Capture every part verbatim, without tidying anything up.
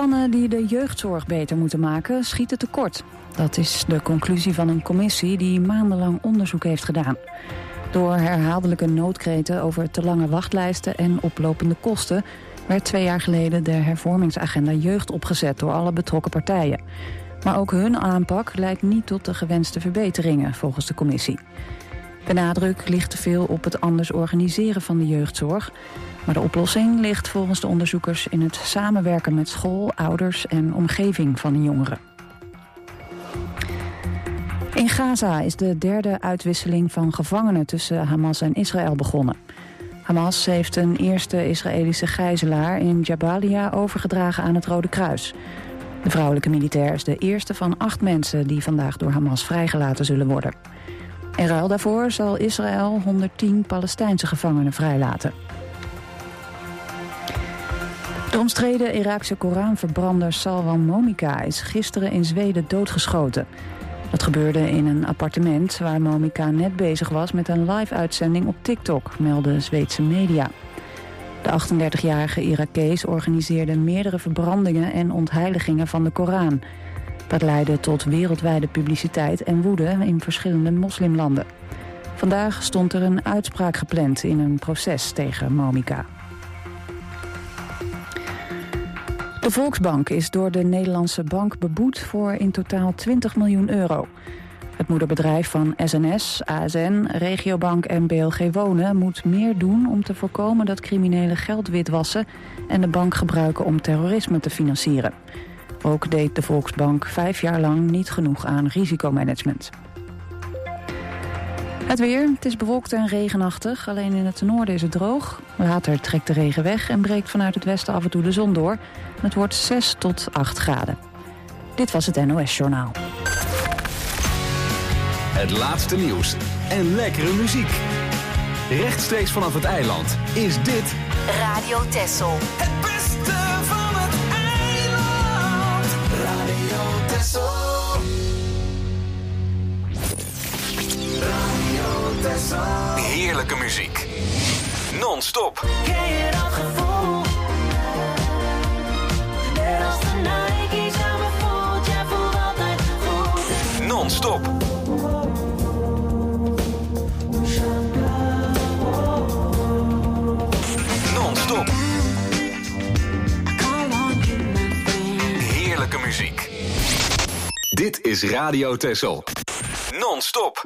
Plannen die de jeugdzorg beter moeten maken, schieten tekort. Dat is de conclusie van een commissie die maandenlang onderzoek heeft gedaan. Door herhaaldelijke noodkreten over te lange wachtlijsten en oplopende kosten werd twee jaar geleden de hervormingsagenda jeugd opgezet door alle betrokken partijen. Maar ook hun aanpak leidt niet tot de gewenste verbeteringen, volgens de commissie. De nadruk ligt te veel op het anders organiseren van de jeugdzorg. Maar de oplossing ligt volgens de onderzoekers in het samenwerken met school, ouders en omgeving van de jongeren. In Gaza is de derde uitwisseling van gevangenen tussen Hamas en Israël begonnen. Hamas heeft een eerste Israëlische gijzelaar in Jabalia overgedragen aan het Rode Kruis. De vrouwelijke militair is de eerste van acht mensen die vandaag door Hamas vrijgelaten zullen worden. In ruil daarvoor zal Israël honderdtien Palestijnse gevangenen vrijlaten. De omstreden Iraakse Koranverbrander Salwan Momika is gisteren in Zweden doodgeschoten. Dat gebeurde in een appartement waar Momika net bezig was met een live-uitzending op TikTok, melden Zweedse media. De achtendertigjarige Irakees organiseerde meerdere verbrandingen en ontheiligingen van de Koran. Dat leidde tot wereldwijde publiciteit en woede in verschillende moslimlanden. Vandaag stond er een uitspraak gepland in een proces tegen Momika. De Volksbank is door de Nederlandse bank beboet voor in totaal twintig miljoen euro. Het moederbedrijf van S N S, A S N, Regiobank en B L G Wonen moet meer doen om te voorkomen dat criminelen geld witwassen en de bank gebruiken om terrorisme te financieren. Ook deed de Volksbank vijf jaar lang niet genoeg aan risicomanagement. Het weer, het is bewolkt en regenachtig. Alleen in het noorden is het droog. Later trekt de regen weg en breekt vanuit het westen af en toe de zon door. Het wordt zes tot acht graden. Dit was het N O S-journaal. Het laatste nieuws en lekkere muziek. Rechtstreeks vanaf het eiland is dit Radio Texel. Het beste van het eiland. Radio Texel. Radio Texel. heerlijke muziek. Non-stop. Ken je dat gevoel? Net als de Nike's aan me voelt, jij voelt altijd goed. Non-stop. Non-stop. Heerlijke muziek. Dit is Radio Texel. Non-stop.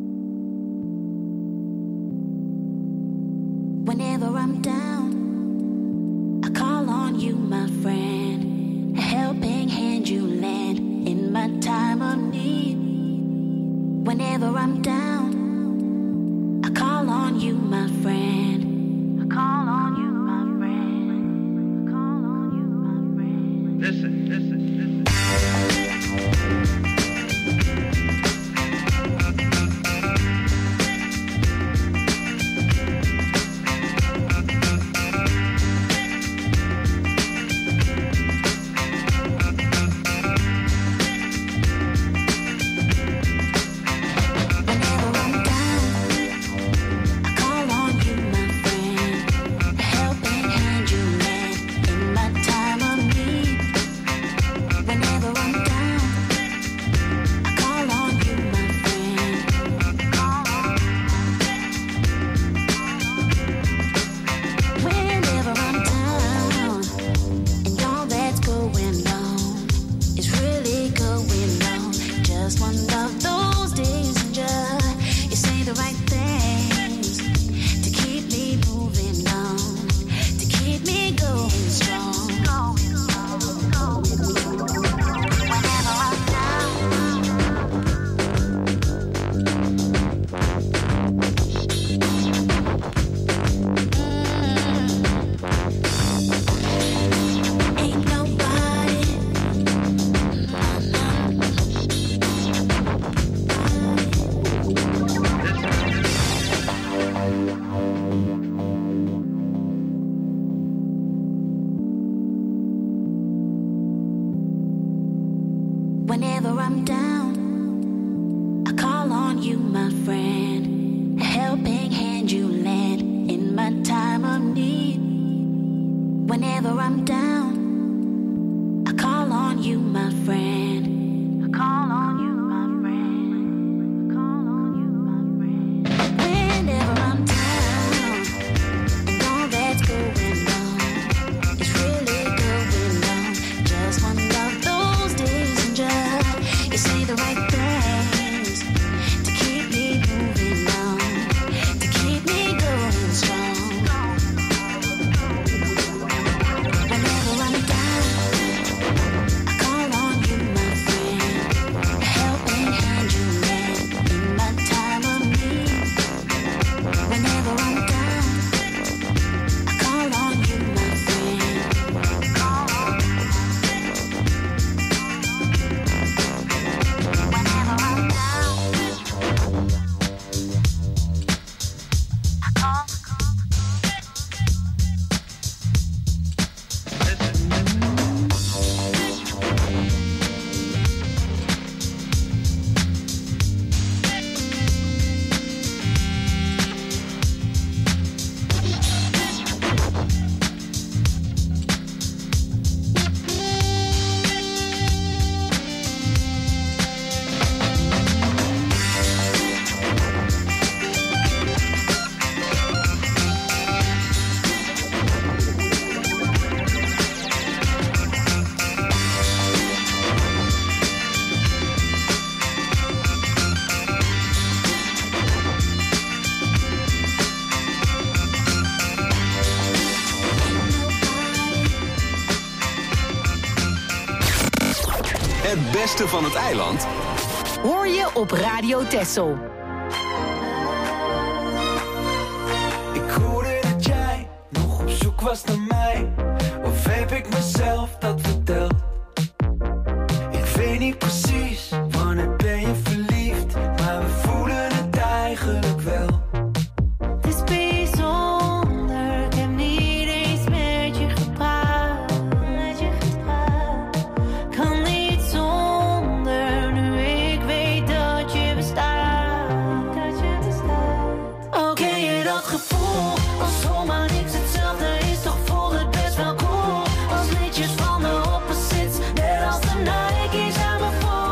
Whenever I'm down, I call on you, my friend. A helping hand you lend in my time of need. Whenever I'm down, I call on you, my friend. I call on you, my friend. I call on you, my friend. Listen, listen, listen. Whenever I'm down, I call on you, my friend. A helping hand you lend in my time of need. Whenever I'm down, I on you, my friend. I call on you, my friend. I call on you, my friend. Whenever I'm down and all that's going on is really going on. Just one of those days and just you say the right things to keep me moving on, to keep me going strong. Whenever I'm down, I call on you, my friend. A helping hand you lend in my time of need. Whenever I'm down, I call on you, my friend. Call on you. Whenever I'm down, I call. Het beste van het eiland Hoor je op Radio Texel. Ik hoorde dat jij nog op zoek was naar mij. Of heb ik mezelf dat verteld? Ik weet niet precies wanneer ben je verliefd, maar we voelen het eigenlijk wel. Het is bijzonder, ik heb niet eens met je gepraat. Met je gepraat. Kan niet zonder, nu ik weet dat je bestaat. Dat je bestaat. Oh, ken je dat gevoel? Als zomaar niks hetzelfde is, toch voelt het best wel cool. Als liedjes van de opposites, net als de Nike's aan me voor.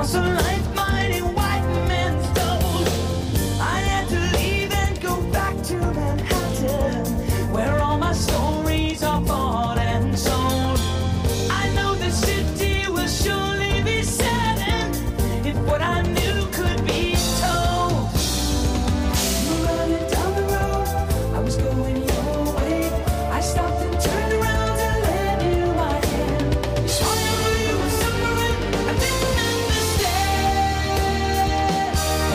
lost a lifeline in white man's gold. I had to leave and go back to Manhattan, where all my stories are bought and sold. I know the city will surely be saddened if what I knew could be told. You were running down the road, I was going your way. I stopped and turned around to lend you my hand. You saw you knew you were suffering, I didn't understand.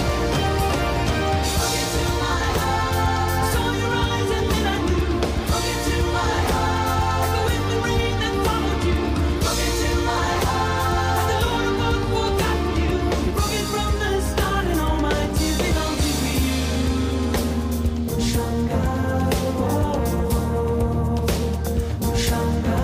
Look into my eyes, I saw your eyes and then I knew. Look into my eyes, like the wind and rain that followed you. Look into my eyes, the Lord above forgotten you. You broke it from the start and all my tears belong to you. Shanga, Shanga,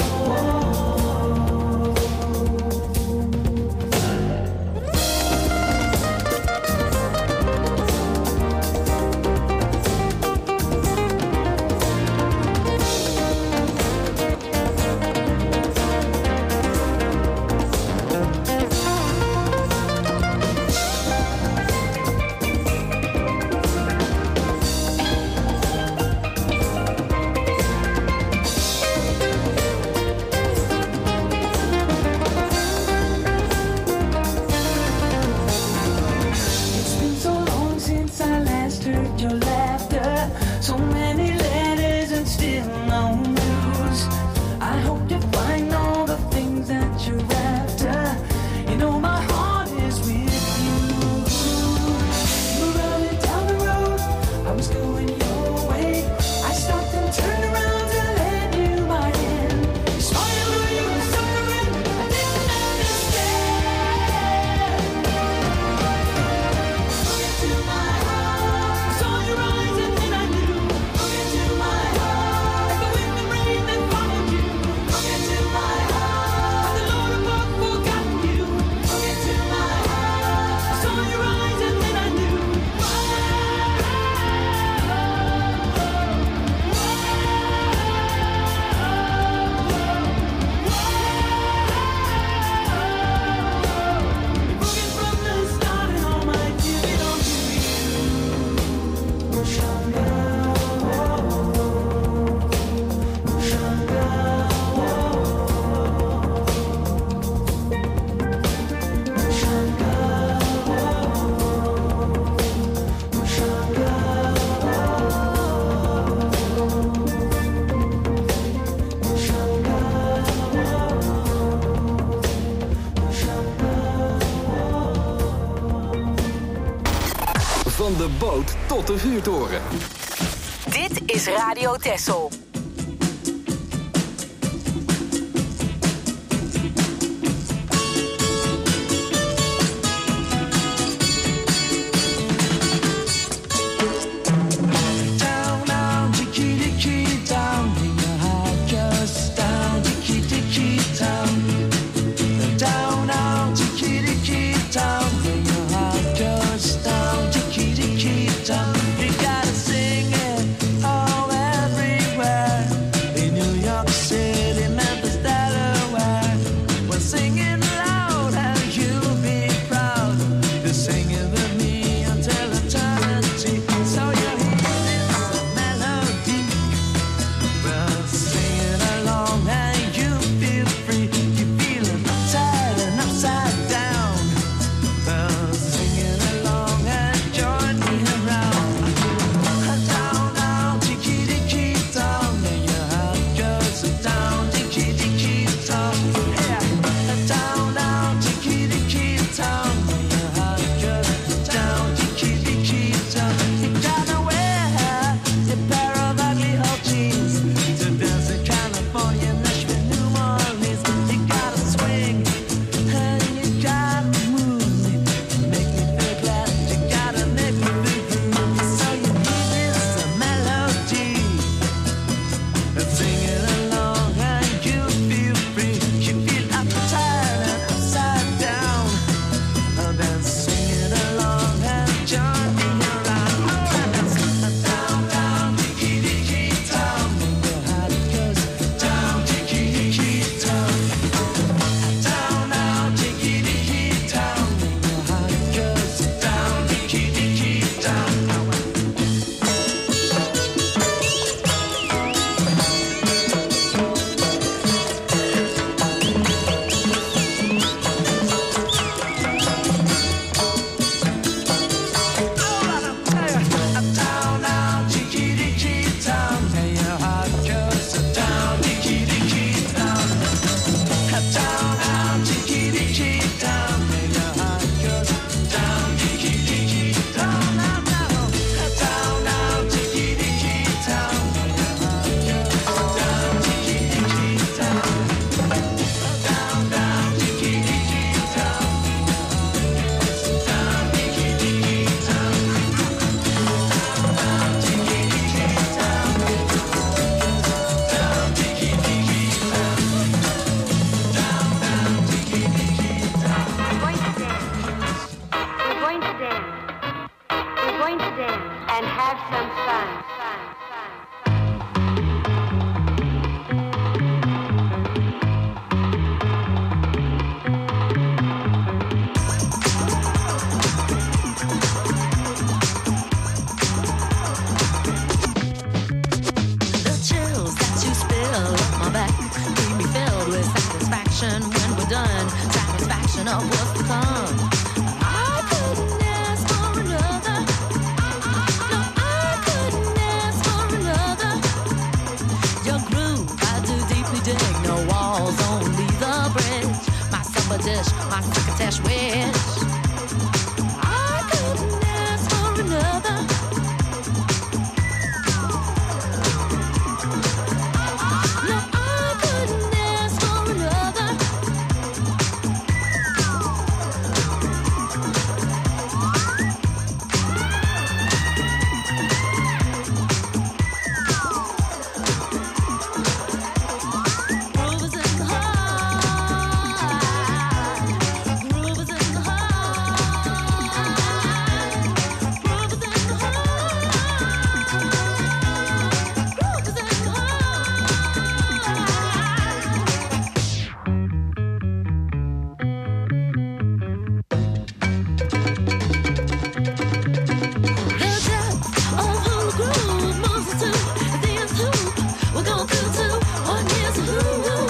it's been so long since I last heard your laughter. So many letters and still no news. I hope to find all the things that you're after. You know my heart is with you. You were running down the road, I was going your way. I stopped and turned around to lend you my hand. You saw you knew you were suffering, I didn't understand. Look into my eyes, I saw your eyes and then I knew. Look into my eyes, like the wind and rain that followed you. Look into my eyes, the Lord above forgotten you. Look into my eyes, I saw your eyes and then I knew. You broke it from the start and all my tears belong to you. Shanga, Shanga, Van de boot tot de vuurtoren. Dit is Radio Texel. down, down, tiki tiki down, in your heart just down, tiki tiki down, down, down, tiki tiki down, in your heart just down, tiki tiki down. You gotta sing it all everywhere. dance, and have some fun. The chills that you spill up my back keep me filled with satisfaction when we're done. Satisfaction of what's to come. I couldn't ask for another. No, I couldn't ask for another. Your groove, I do deeply dig. No walls, only the bridge. My supper dish, my crocketesh wish. I couldn't ask for another. No, I couldn't ask for another. Groove is in the heart. Groove is in the heart. Groove is in the heart. Groove is in the The depth of who the groove moves us to, the end who we're going through to, one is who.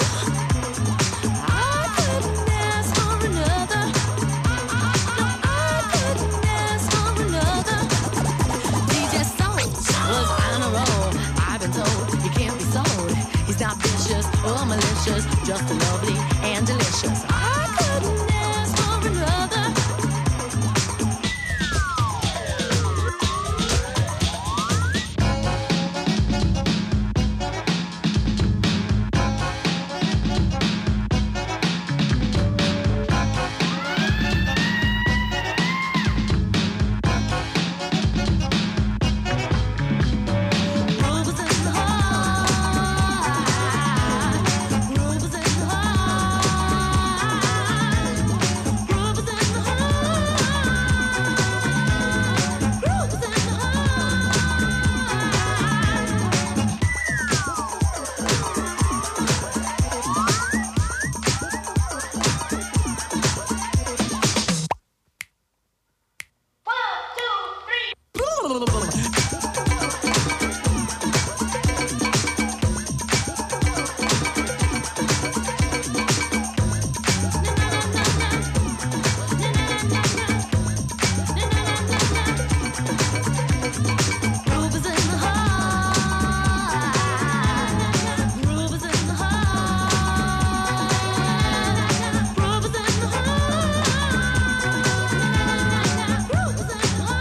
I couldn't ask for another. No, I couldn't ask for another. D J Soul was on a roll. I've been told he can't be sold. He's not vicious or malicious, just lovely and delicious. I couldn't ask for another. Groove is in the heart. Groove is in the heart. Groove is in the heart. Groove is in the Groove is in the heart. Groove is in the heart. Groove is in the heart. Groove is in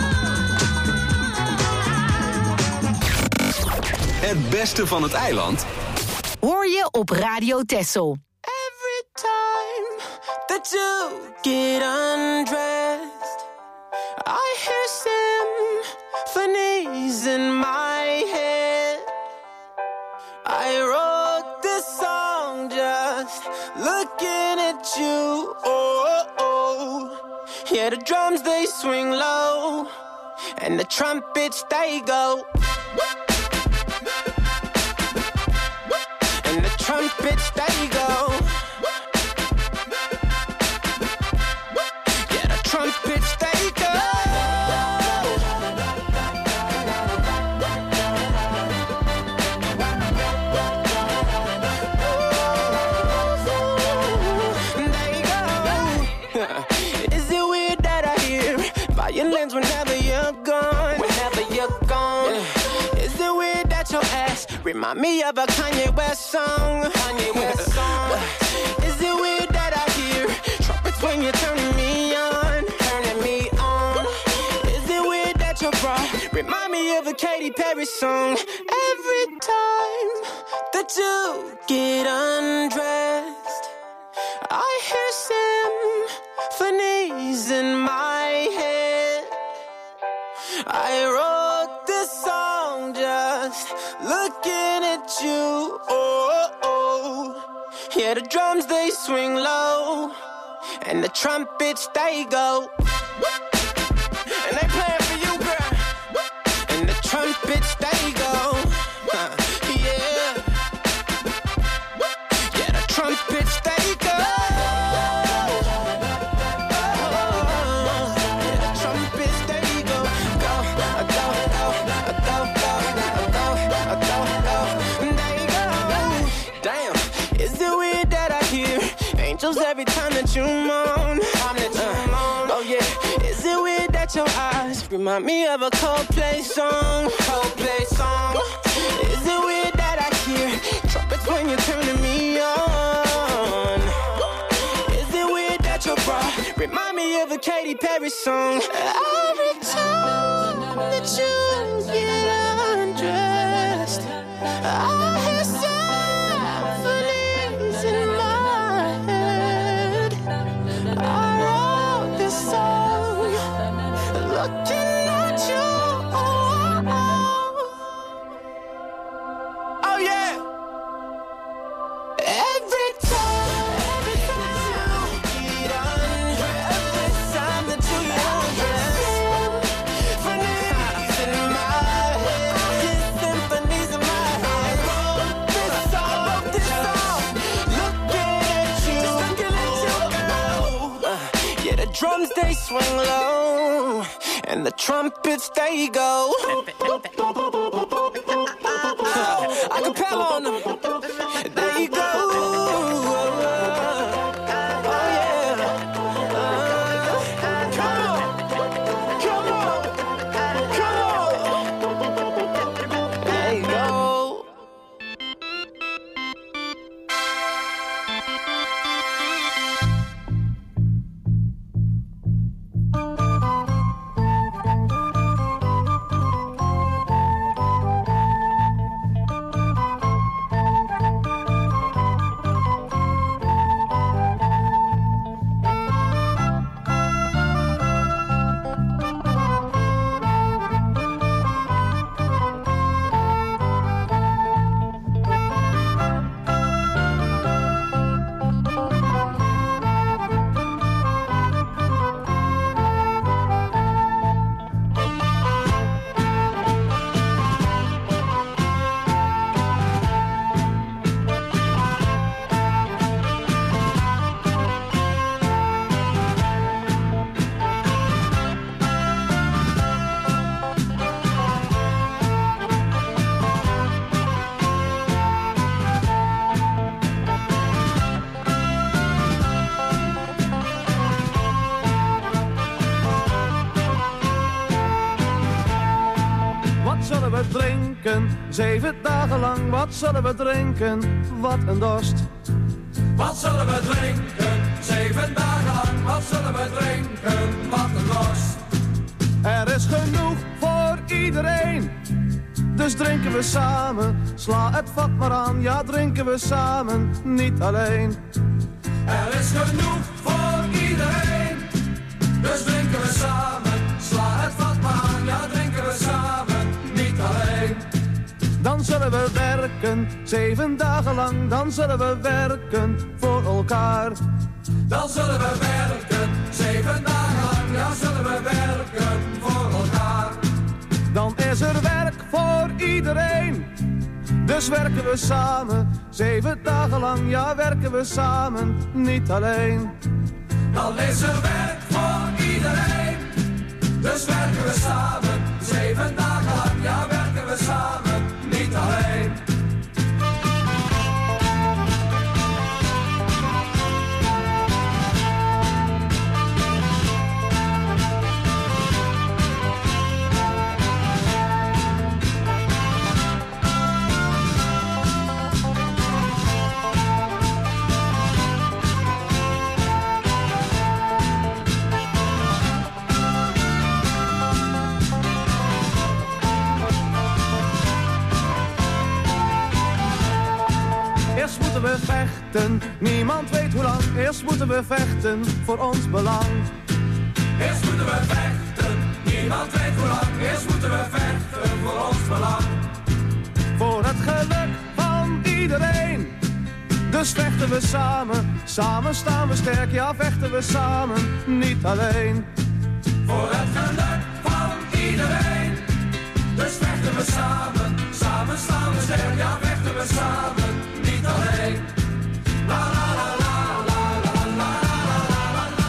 the Het beste van het eiland Hoor je op Radio Texel. Every time that you get undressed, I hear symphonies in my head. I wrote this song just looking at you. Oh, oh. Yeah, the drums they swing low, and the trumpets they go. And the trumpets they go. Yeah, the trumpets they go. They go. Is it weird that I hear violins whenever you're gone? Whenever you're gone. Is it weird that your ass remind me of a Kanye West song? Kanye West song. Is it weird that I hear trumpets when you're turning me on? Turning me on. Is it weird that your bra remind me of a Katy Perry song? Every time that you get undressed, I hear symphonies in my head. I wrote this song just looking at you. Oh, oh. Yeah, the drums they swing low, and the trumpets they go. And they playing for you, girl. trumpets, they go. Uh, yeah. Yeah, the trumpets, they go. Every time that you moan, time that you uh, moan, oh yeah. Is it weird that your eyes remind me of a Coldplay song? Coldplay song. Is it weird that I hear trumpets when you're turning me on? Is it weird that your bra remind me of a Katy Perry song? Every time that you get undressed, I hear symphonies in my. Looking at you, oh, oh. Oh yeah. Every time, every time you get undressed, every time that you get undressed, symphonies in my head, symphonies in my head. I wrote this song, I wrote this song, looking at you, just looking at you, girl. Uh, yeah, the drums they swing low. And the trumpets, they go. Acapella on them. There you go. Oh, yeah. Uh, come on. Come on. Come on. There you go. Zeven dagen lang, wat zullen we drinken? Wat een dorst. Wat zullen we drinken? Zeven dagen lang, wat zullen we drinken? Wat een dorst. Er is genoeg voor iedereen, dus drinken we samen. Sla het vat maar aan, ja drinken we samen, niet alleen. Er is genoeg voor iedereen, dus drinken we samen. Sla het vat maar aan, ja drinken we samen, niet alleen. Dan zullen we werken, zeven dagen lang, dan zullen we werken voor elkaar. Dan zullen we werken, zeven dagen lang, ja zullen we werken voor elkaar. Dan is er werk voor iedereen, dus werken we samen. Zeven dagen lang, ja werken we samen, niet alleen. Dan is er werk voor iedereen, dus werken we samen. Zeven dagen lang, ja werken we samen, niet alleen. We vechten, niemand weet hoe lang. Eerst moeten we vechten voor ons belang. Eerst moeten we vechten, niemand weet hoe lang. Eerst moeten we vechten voor ons belang. Voor het geluk van iedereen, dus vechten we samen. Samen staan we sterk, ja vechten we samen, niet alleen. Voor het geluk van iedereen, dus vechten we samen, samen staan we sterk, ja vechten we samen, niet alleen. La la la la la la la la la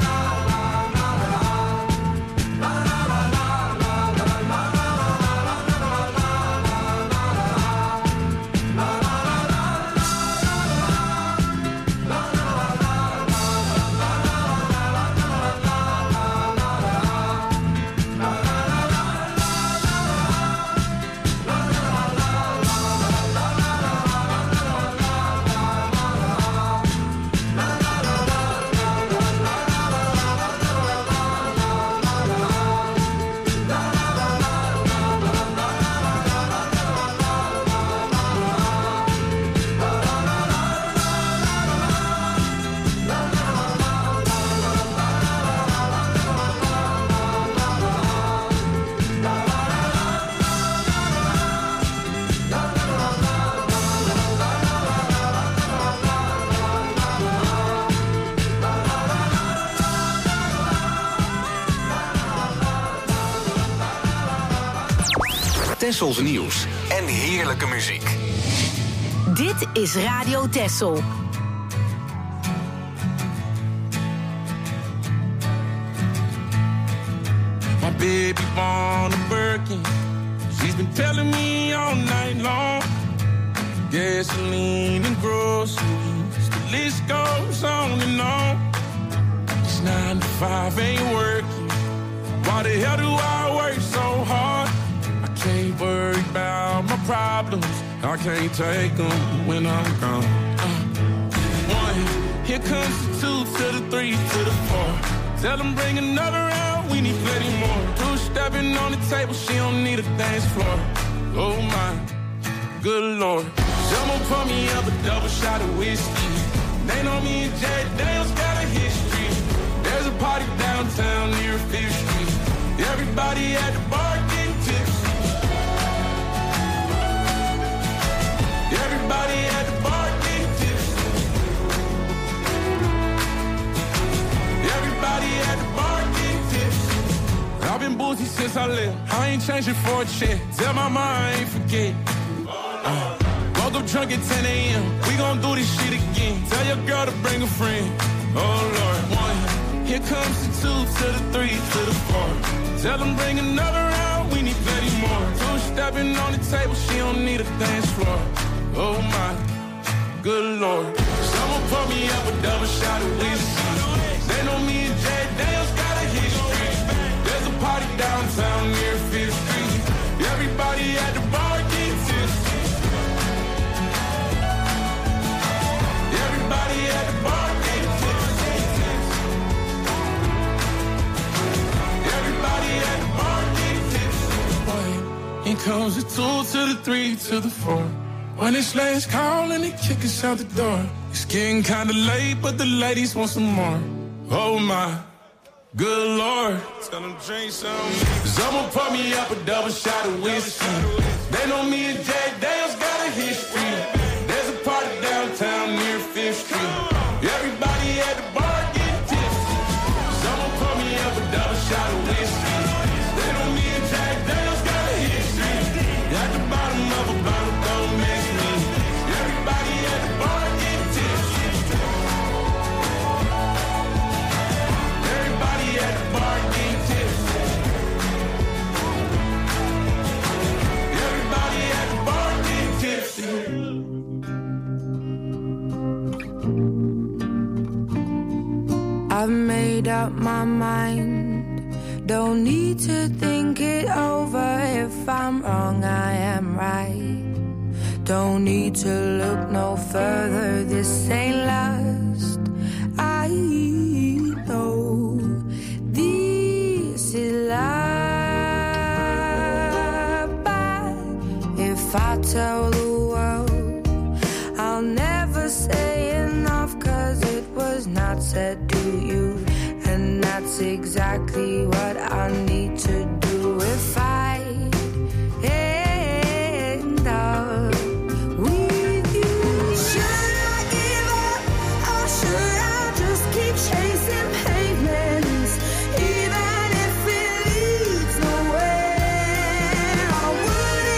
Tessels nieuws en heerlijke muziek. Dit is Radio Tessel. My baby born a Birkin. She's been telling me all night long. Gasoline and groceries, the list goes on and on. It's nine to five, ain't working. Why the hell do I work so hard? I can't worry about my problems. I can't take them when I'm gone. Uh, one, here comes the two to the three to the four. Tell them bring another round, we need plenty more. Two stepping on the table, she don't need a dance floor. Oh my, good Lord. Someone pour me up a double shot of whiskey. They know me and Jay Daniels got a history. There's a party downtown near Fifth Street. Everybody at the bar getting tipsy. Everybody at the bar getting tipsy. Everybody at the bar getting tipsy. I've been boozy since I left. I ain't changing for a check. Tell my mom I ain't forget. Uh, woke up drunk at ten a.m. We gon' do this shit again. Tell your girl to bring a friend. Oh Lord, one. Here comes the two to the three to the four. Tell them bring another round, we need plenty more. Two stepping on the table, she don't need a dance floor. Oh my, good Lord. Someone pour me up a double shot of whiskey. They know me and Jay Daniels got a history. There's a party downtown near Fifth Street. Everybody at the bar getting tipsy. Everybody at the bar getting tipsy. Everybody at the bar getting tipsy. Boy, here comes the two to the three to the four. When it's last call and they kick us out the door. It's getting kinda late, but the ladies want some more. Oh my, good Lord. Tell them drink some. Someone pour me up a double shot of whiskey. They know me and Jay Daniels got a history. There's a party downtown near Fifth Street. Everybody at the bar getting tipsy. Someone pour me up a double shot of whiskey. They know me and Jay Daniels got a history. At the bottom of a bottle. Everybody at the bar getting tipsy. Everybody at the bar getting tipsy. Everybody at the bar getting tipsy. I've made up my mind. Don't need to think it over. If I'm wrong, I am right. Don't need to look no further, this ain't last. I know this is love. But if I tell the world, I'll never say enough, cause it was not said to you. And that's exactly what I need to do if I end up. Chasing pavements, even if it leads nowhere. I wouldn't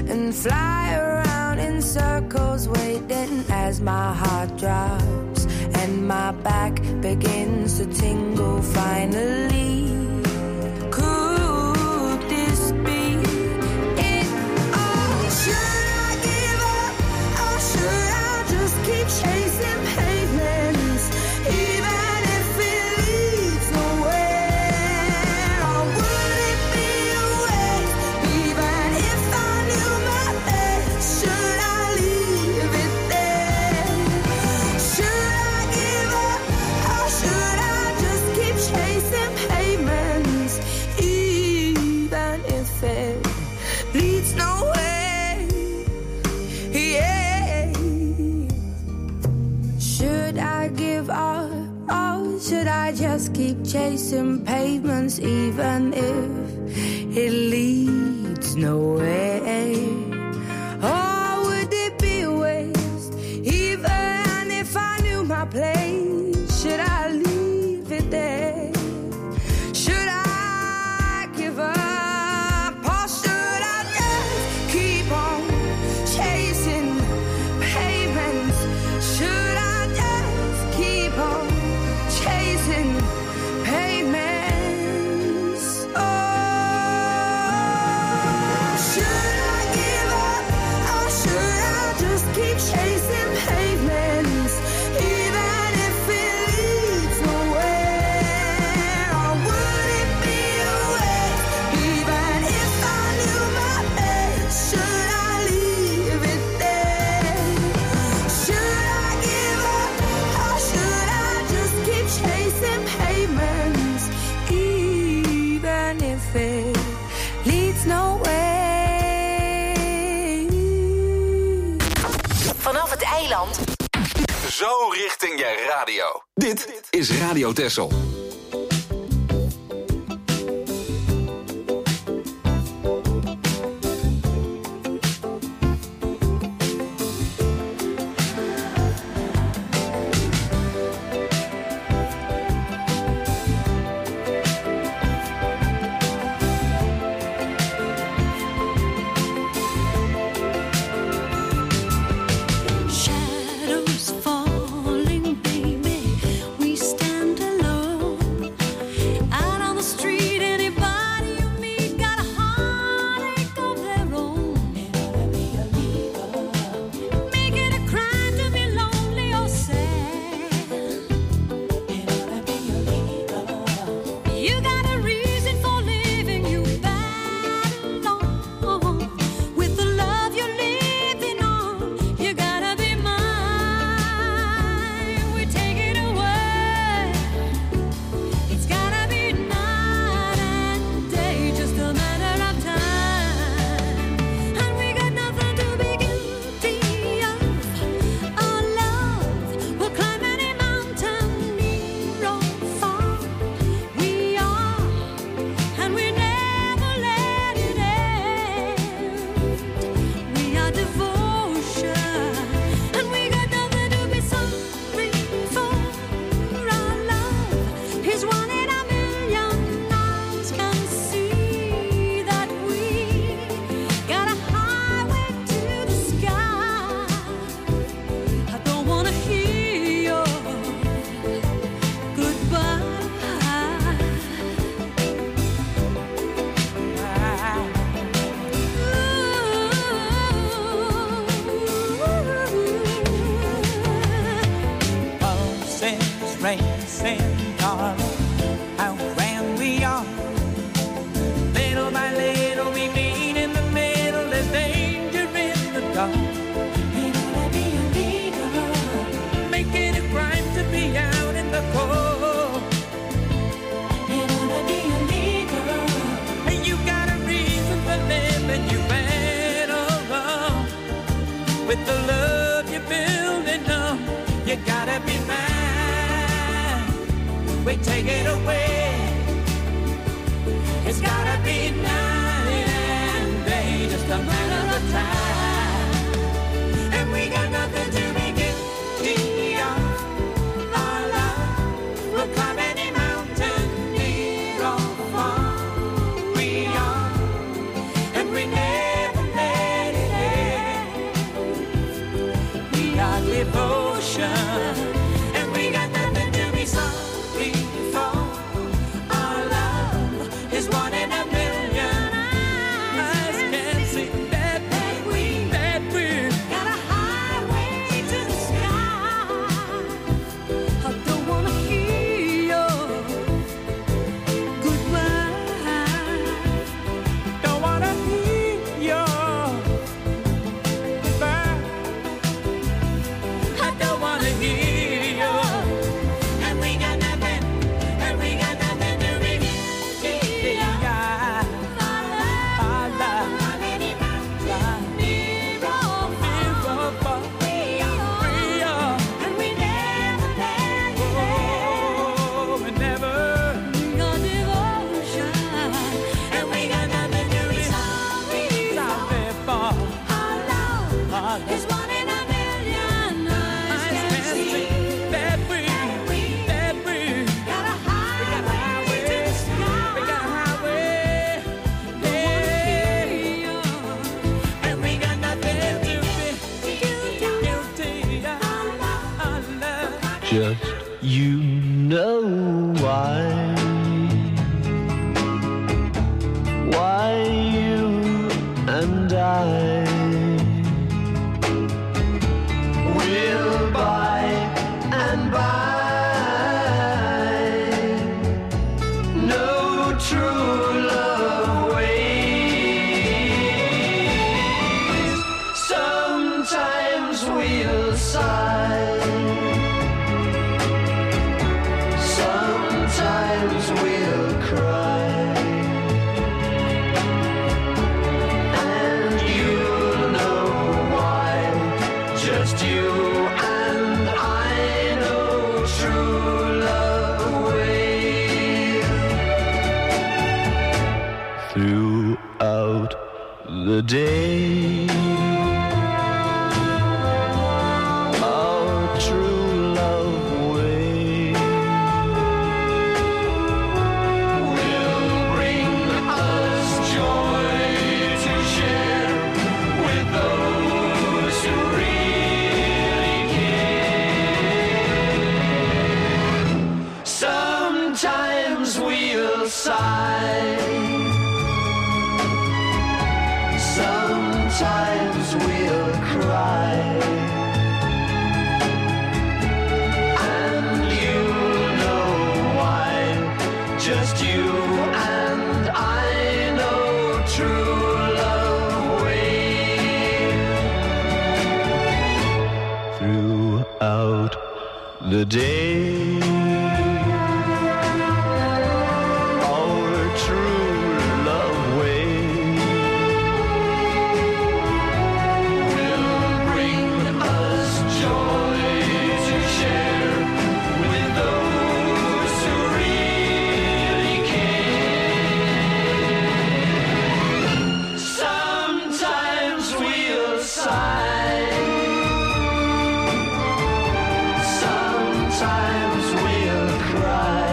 and fly around in circles, waiting as my heart drops and my back begins to tingle finally. Could this be it? Oh, should I give up? Or should I just keep chasing pavements, even if it leads nowhere? Or would it be a waste, even if I knew my fate? Should I leave it there? Should I give up? Or should I just keep chasing pavements, even if it leads nowhere? Yeah. Should I give up? Or should I just keep chasing pavements, even if it leads nowhere? Or would it be a waste, even if I knew my place? Should I leave it there? Should I give up? Or should I just keep on chasing pavements? Should I just keep on chasing pavements? Oh, should I give up? Or should I just keep chasing pavements, even if it leads nowhere? Or would it be a waste, even if I knew my fate? Should I leave it there? Should I give up? Or should I just keep chasing pavements, even if it leads nowhere? Vanaf het eiland. Zo richting je radio. Dit is Radio Texel. Shadows falling, baby, we stand alone. Out on the street, anybody you meet got a heartache of their own. Make it a crime to be lonely or sad. You got a reason for living, you battle on. With the love you're living on, you gotta be mine. We take it away. It's gotta be night and day, just a matter of time. And we got nothing to be guilty of. Our love will climb any mountain, near or far. We are, and we never let it end. We are devotion, and we got nothing to be sorry for. Our love is one in a million. Eyes can see that we got a highway to the sky. I don't wanna hear your goodbye. Pulses racing, darling, how grand we are. Little by little we meet in the middle, there's danger in the dark. Ain't gonna be a leader, make it a crime to be out in the cold. Ain't gonna be a leader, and you got a reason for living, you better run. With the love you're building up, you gotta be mine. We take it away. It's gotta be night and day, just a matter of time. And we got nothing to be guilty of. Our love will climb any mountain, near or far. We are, and we never let it darling. It's one in a million eyes can see that we, that we got a highway to the sky. We got a highway, yeah, and we got nothing to be guilty of. Our love. Just you know why, why you and I will by and by no true love ways. Sometimes we'll sigh, sometimes we'll cry, and you'll know why. Just you and I know true love ways. Throughout the day, our true love way will bring us joy to share with those who really care. Sometimes we'll sigh, sometimes we'll cry, and you'll know why. Just you and I know true love ways. Throughout the day, our true love way will bring us joy to share with those who really care. Sometimes we'll sigh, sometimes we'll cry,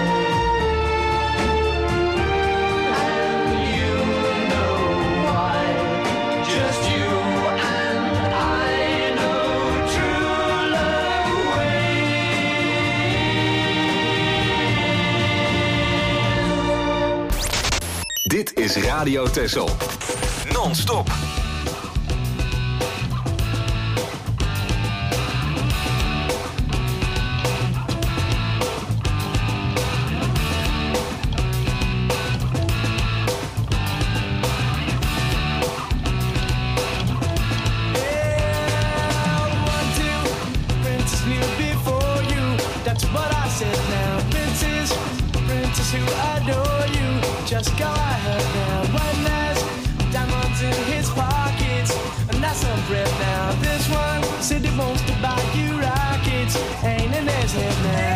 and you know why. Just you and I know true love ways. Dit is Radio Texel. Non-stop. Princess knew before you. That's what I said now. Princess, princess who adore you. Just go ahead now. One last diamonds in his pockets, and that's some breath now. This one said he wants to buy you rockets. Ain't in his head now.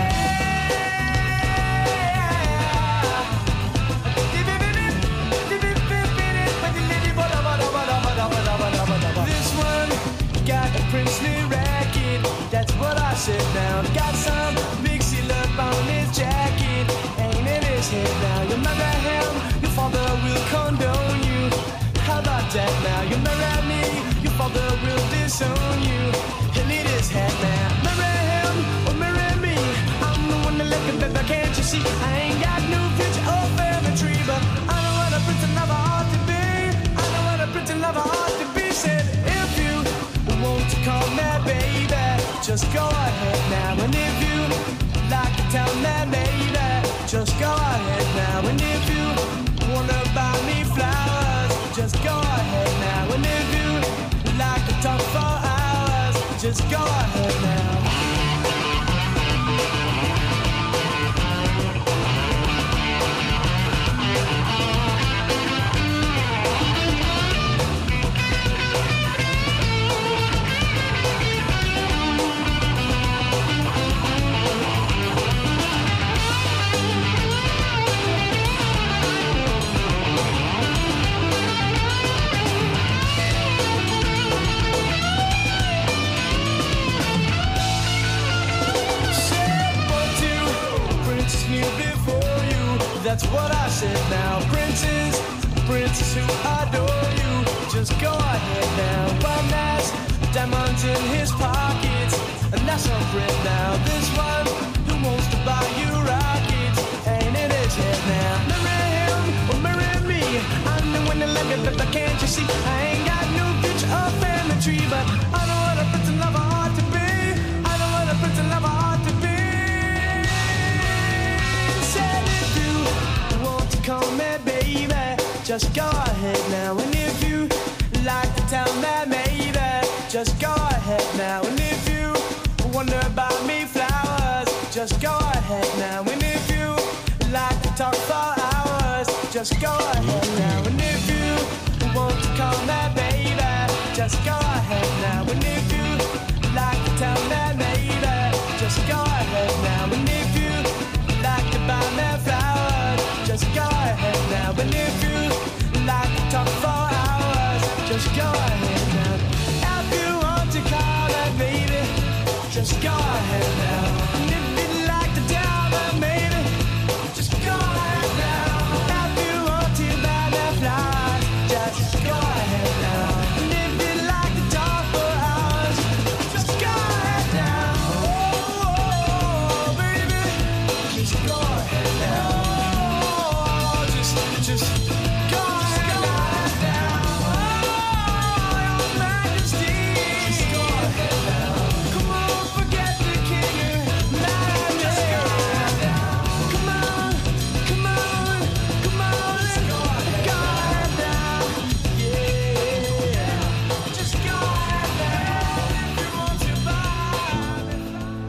This one got a princely racket. That's what I said now. Got some big seal up on his jacket. Ain't in his head now. You marry him, your father will condone you. How about that now? You marry me, your father will disown you. He'll eat his head now. Marry him or marry me. I'm the one that left him, baby, can't you see? I ain't got no future or family tree, but I know what a prince lover ought to be. I know what a prince lover ought to be. Said if you want to call me baby, just go ahead now. And if you like to tell me baby, just go ahead now. And if you wanna buy me flowers, just go ahead now. And if you like to talk for hours, just go ahead now. what I said now. Princes, princes who adore you, just go ahead now. One has diamonds in his pockets, and that's on print now. This one who wants to buy you rockets ain't in his head now. Marry him or marry me, I'm the one that love you, but can't you see? I ain't got no future or family tree, but I know what a prince and lover ought to be. I know what a prince and lover ought to be. Said if you want to call me baby, just go ahead now. And if you like to tell me maybe, just go ahead now. And if you wonder about me flowers, just go ahead now. And if you like to talk for hours, just go ahead now. And if you want to call me baby, just go ahead now. And if you like to tell me maybe, just go ahead now. And if you like to buy me flowers, just go ahead now. And if you like to talk for hours, just go ahead now. If you want to call me baby, just go ahead now. And if you like to tell me maybe, just go ahead now. If you want to buy me flowers, just go ahead now. And if you like to talk for hours, just go ahead now. Oh, oh, baby, just go ahead now. Oh, just, just go ahead now. Oh, your Majesty, just go ahead now. Come on, forget the king and majesty. Come on, come on, come on, let's go ahead now. Yeah, just go ahead now if you want to buy me.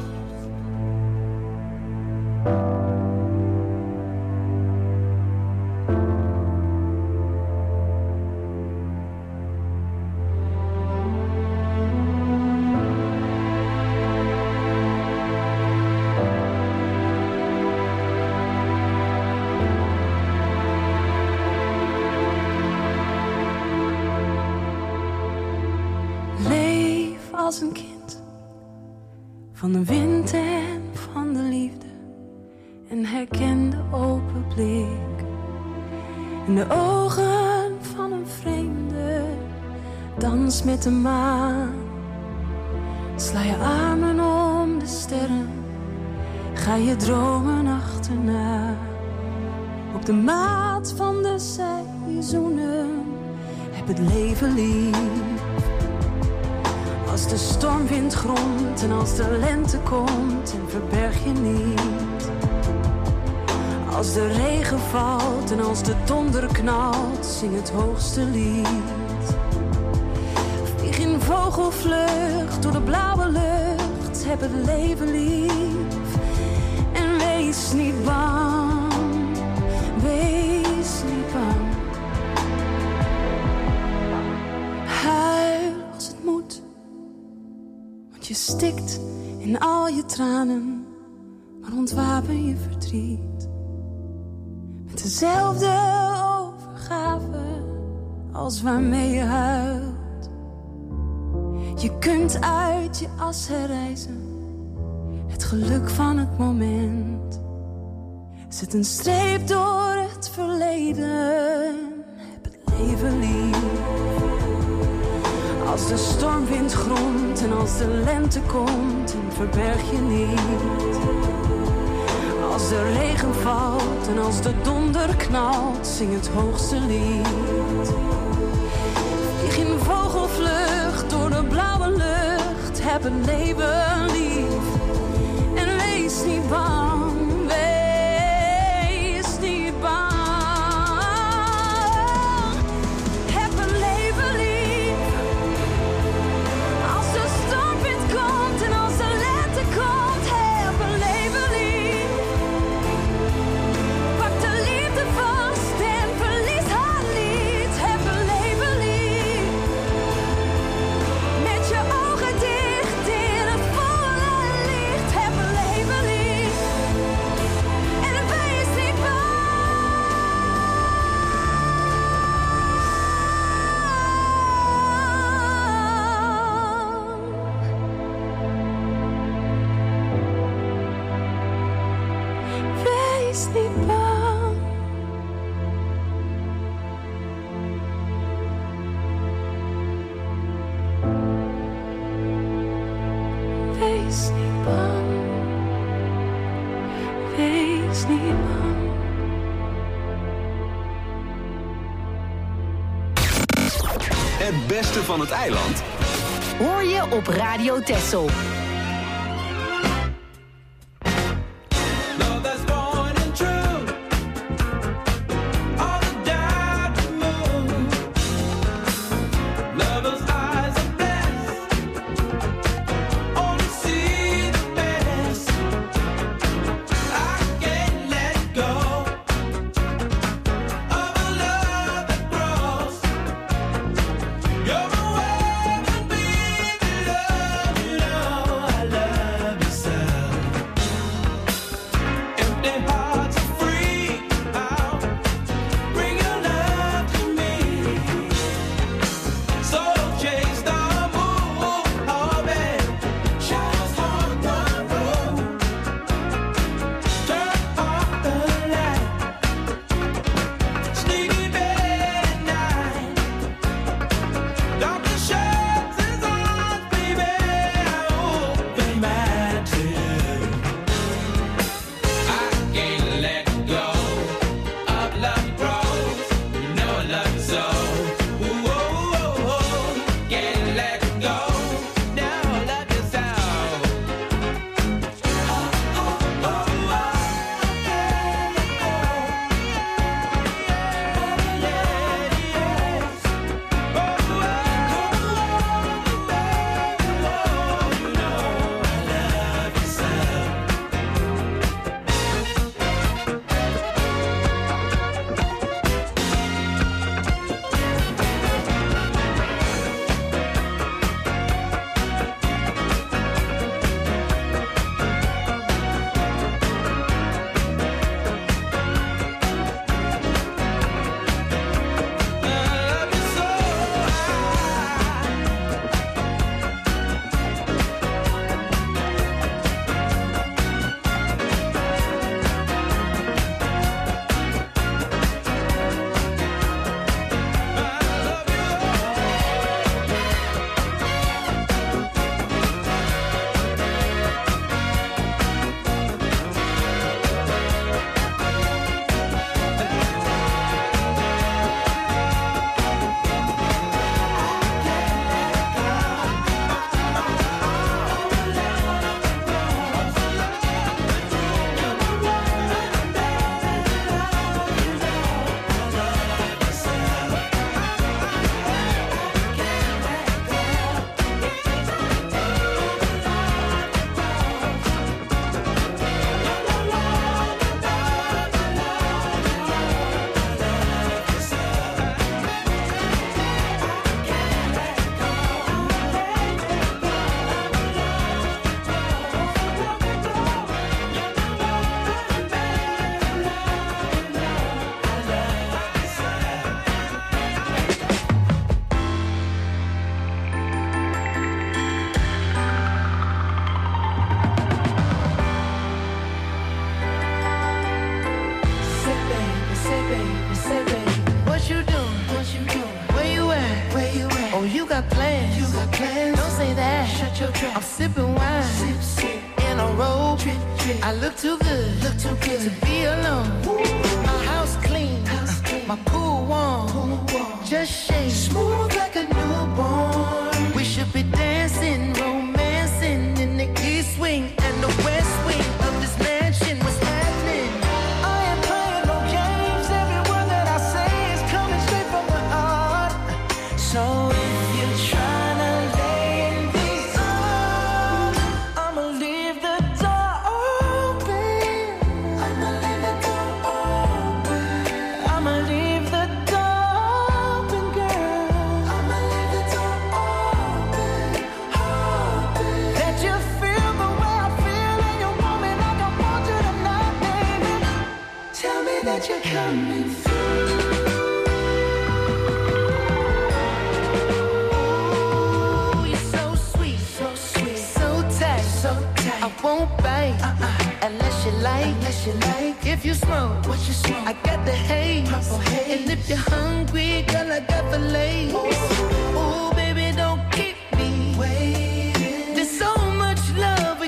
Leef als een kind van de wind en van de liefde. En herken de open blik in de ogen van een vreemde. Dans met de maan. Sla je armen om de sterren. Ga je dromen achterna. Op de maat van de seizoenen. Heb het leven lief. Als de stormwind gromt en als de lente komt en verberg je niet. Als de regen valt en als de donder knalt, zing het hoogste lied. Vlieg in vogelvlucht door de blauwe lucht, heb het leven lief. En wees niet bang, wees niet bang. Huil als het moet. Je stikt in al je tranen, maar ontwapen je verdriet. Met dezelfde overgave als waarmee je huilt. Je kunt uit je as herrijzen, het geluk van het moment. Zet een streep door het verleden, heb het leven lief. Als de stormwind gromt en als de lente komt en verberg je niet. Als de regen valt en als de donder knalt, zing het hoogste lied. Vlieg in vogelvlucht door de blauwe lucht, heb het leven lief. En wees niet bang, wees niet bang. Heb het leven lief. Wees niet bang. Wees niet bang. Wees niet bang. Het beste van het eiland hoor je op Radio Texel. got plans. You got plans. Don't say that. Shut your trap. I'm sipping wine. Sip, sip. In a robe. Drip, drip. I look too good. Look too good to be alone. Ooh. My house clean. House clean. My pool warm. Pool warm. Just shake. Smooth like a newborn. We should be dancing, romancing in the east wing and the west wing of this mansion. What's happening? I ain't playing no games. Every word that I say is coming straight from the heart. So if you're trying to lay in these arms, I'ma leave the door open. I'ma leave the door open. I'ma leave the door open, girl. I'ma leave the door open, open. Let you feel the way I feel, and you want me like I want you tonight, baby. Tell me that you're coming through. I won't bite uh-uh. unless you like. Unless you like. If you smoke, what you smoke? I got the haze. haze. And if you're hungry, girl, I got the lace. Ooh, baby, don't keep me waiting. There's so much love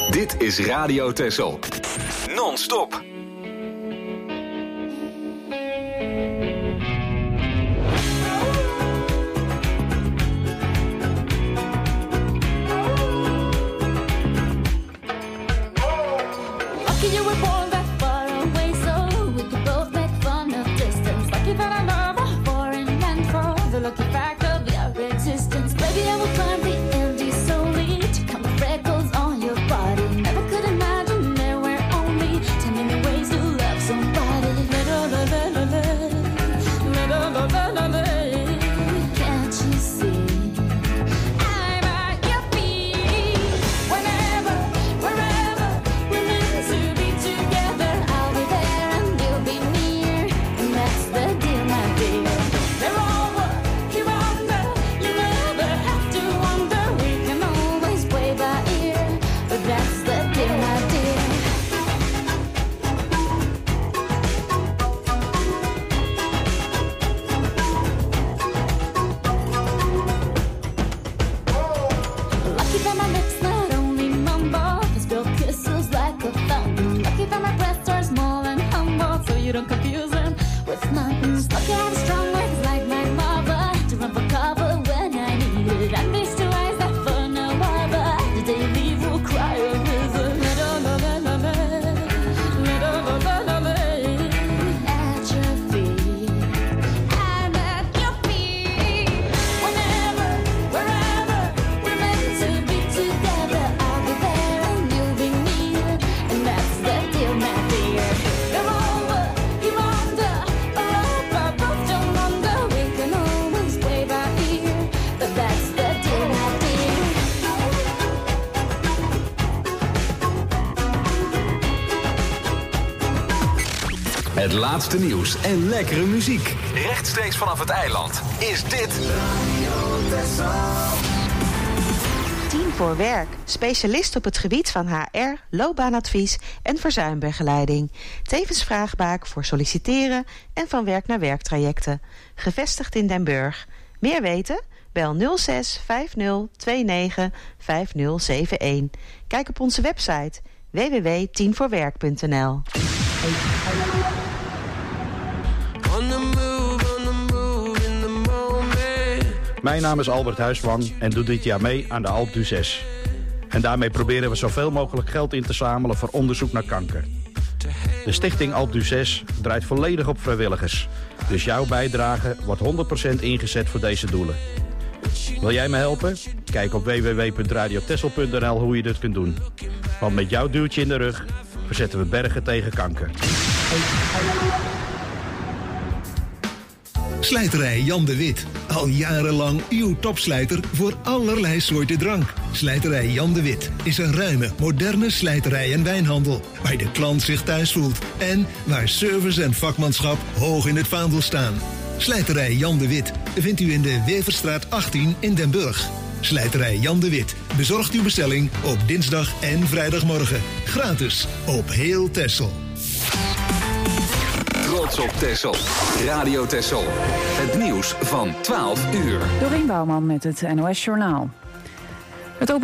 Dit is Radio Texel. Non-stop. Lucky you were born that far away, so we could both make fun of distance. Lucky that I love a foreign land for the lucky fact of your existence. Baby, I will climb the Andes solely to count the freckles on your body. Never could imagine there were only ten million ways to love somebody. Can't you see? I'm at your feet. Whenever, wherever we're meant to be together, I'll be there and you'll be near, and that's the deal, my dear. They're over, you're under, you never have to wonder. We can always play by ear, but that's the deal, my dear. Lucky that my lips not only mumble, they spill kisses like a fountain. Lucky that my breasts are small and humble, so you don't confuse them with mountains. Lucky I have strong legs like my mother to run for cover when I need it. And these two eyes that for no other, the day you leave will cry a river. At your feet, I'm at your feet. Whenever, wherever we're meant to be together, I'll be there and you'll be near, and that's the deal, my dear. You're over, you're under, or up, I both don't wonder. We can always play by ear, but that's the deal, my dear. Het laatste nieuws en lekkere muziek. Rechtstreeks vanaf het eiland is dit... Team voor Werk. Specialist op het gebied van H R, loopbaanadvies en verzuimbegeleiding. Tevens vraagbaak voor solliciteren en van werk naar werktrajecten. Gevestigd in Den Burg. Meer weten? Bel nul zes vijf nul twee negen vijf nul zeven een. Kijk op onze website w w w punt team voor werk punt n l. On the move, on the move, in the moment. Mijn naam is Albert Huisman en doe dit jaar mee aan de Alpe d'Huez. En daarmee proberen we zoveel mogelijk geld in te zamelen voor onderzoek naar kanker. De stichting Alpe d'Huez draait volledig op vrijwilligers. Dus jouw bijdrage wordt honderd procent ingezet voor deze doelen. Wil jij me helpen? Kijk op w w w punt radio texel punt n l hoe je dit kunt doen. Want met jouw duwtje in de rug verzetten we bergen tegen kanker. Slijterij Jan de Wit. Al jarenlang uw topslijter voor allerlei soorten drank. Slijterij Jan de Wit is een ruime, moderne slijterij en wijnhandel. Waar de klant zich thuis voelt. En waar service en vakmanschap hoog in het vaandel staan. Slijterij Jan de Wit vindt u in de Weverstraat achttien in Den Burg. Slijterij Jan de Wit bezorgt uw bestelling op dinsdag en vrijdagmorgen. Gratis op heel Texel. Trots op Texel. Radio Texel. Het nieuws van twaalf uur. Dorien Bouwman met het N O S Journaal. Het